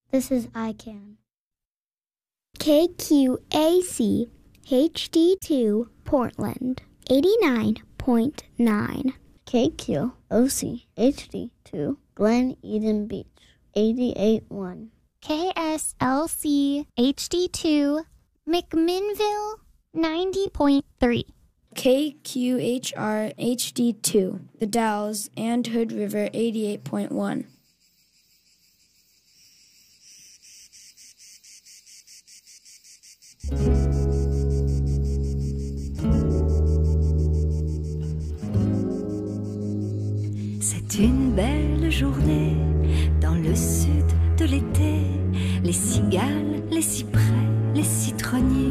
This is ICANN. KQAC HD2 Portland 89.9. KQOC HD2 Glen Eden Beach 88.1. KSLC HD2 McMinnville 90.3. KQHR HD2 The Dalles and Hood River 88.1. C'est une belle journée dans le sud de l'été. Les cigales, les cyprès, les citronniers.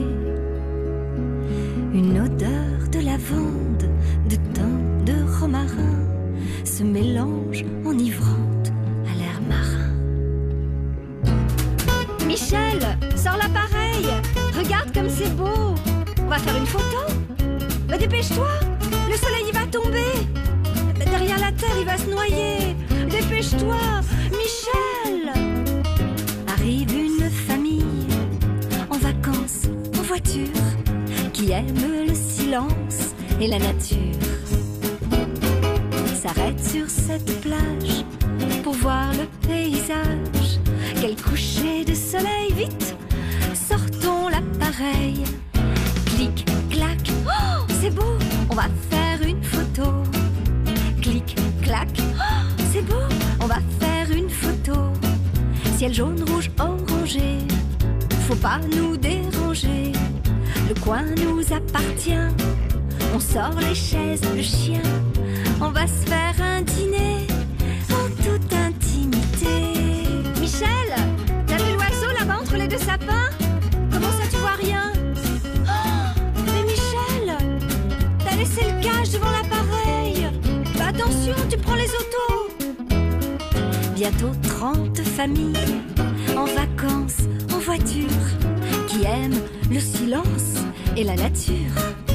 Une odeur de lavande, de thym, de romarin se mélange enivrante à l'air marin. Michel, sors l'appareil. Regarde comme c'est beau. On va faire une photo. Bah, dépêche-toi, le soleil il va tomber. Derrière la terre il va se noyer. Dépêche-toi, Michel. Arrive une famille en vacances, en voiture, qui aime le silence et la nature. S'arrête sur cette plage pour voir le paysage. Quel coucher de soleil, vite, sortons l'appareil. Clic, clac, oh, c'est beau, on va faire une photo. Clic, clac, oh, c'est beau, on va faire une photo. Ciel jaune, rouge, orangé, faut pas nous déranger. Le coin nous appartient, on sort les chaises, le chien. On va se faire un dîner en toute intimité. Michel, t'as vu l'oiseau là-bas entre les deux sapins? Comment ça tu vois rien? Oh, mais Michel, t'as laissé le cache devant l'appareil. Bah attention, tu prends les autos. Bientôt 30 familles en vacances, en voiture, qui aiment le silence et la nature.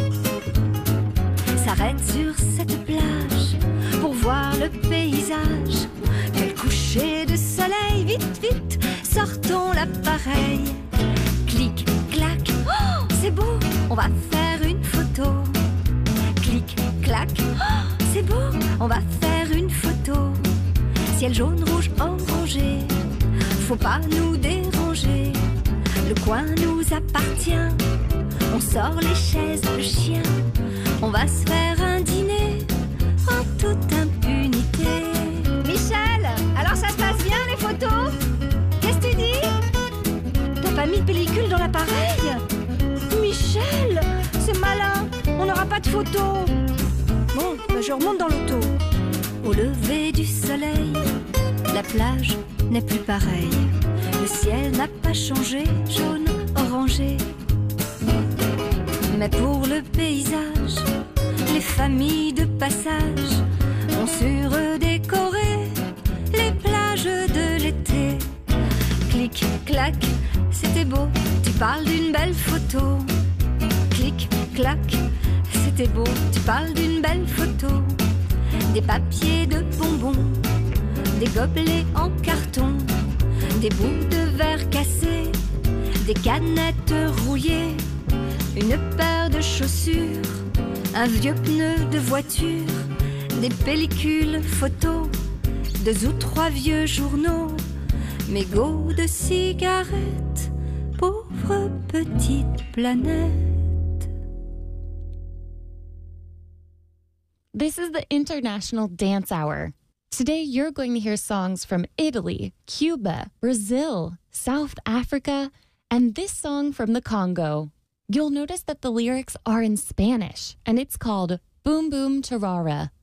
S'arrête sur cette plage pour voir le paysage. Quel coucher de soleil, vite, vite, sortons l'appareil. Clic, clac, oh, c'est beau, on va faire une photo. Clic, clac, oh, c'est beau, on va faire une photo. Ciel jaune, rouge, orangé, faut pas nous déranger. Le coin nous appartient, on sort les chaises, le chien. On va se faire un dîner en toute impunité. Michel, alors ça se passe bien les photos? Qu'est-ce que tu dis? T'as pas mis de pellicule dans l'appareil? Michel, c'est malin, on n'aura pas de photos. Bon, bah je remonte dans l'auto. Au lever du soleil, la plage n'est plus pareille. Le ciel n'a pas changé, jaune, orangé. Mais pour le paysage, les familles de passage ont su redécorer les plages de l'été. Clic, clac, c'était beau, tu parles d'une belle photo. Clic, clac, c'était beau, tu parles d'une belle photo. Des papiers de bonbons, des gobelets en carton, des bouts de verre cassés, des canettes rouillées, une paire de chaussures, un vieux pneu de voiture, des pellicules photos, 2 ou 3 vieux journaux, mégots de cigarettes, pauvre petite planète. This is the International Dance Hour. Today you're going to hear songs from Italy, Cuba, Brazil, South Africa, and this song from the Congo. You'll notice that the lyrics are in Spanish, and it's called Boom Boom Tarara.